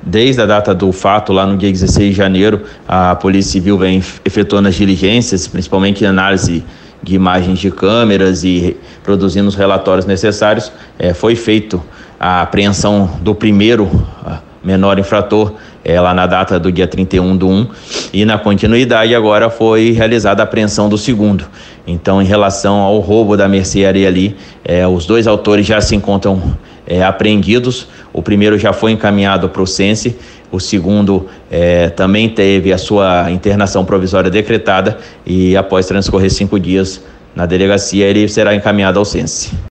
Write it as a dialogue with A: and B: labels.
A: Desde a data do fato, lá no dia 16 de janeiro, a Polícia Civil vem efetuando as diligências, principalmente em análise de imagens de câmeras e produzindo os relatórios necessários. Foi feito a apreensão do primeiro menor infrator lá na data do dia 31/1, e na continuidade agora foi realizada a apreensão do segundo. Então, em relação ao roubo da mercearia ali, os dois autores já se encontram apreendidos. O primeiro já foi encaminhado para o Sense, o segundo também teve a sua internação provisória decretada, e após transcorrer 5 dias na delegacia ele será encaminhado ao Sense.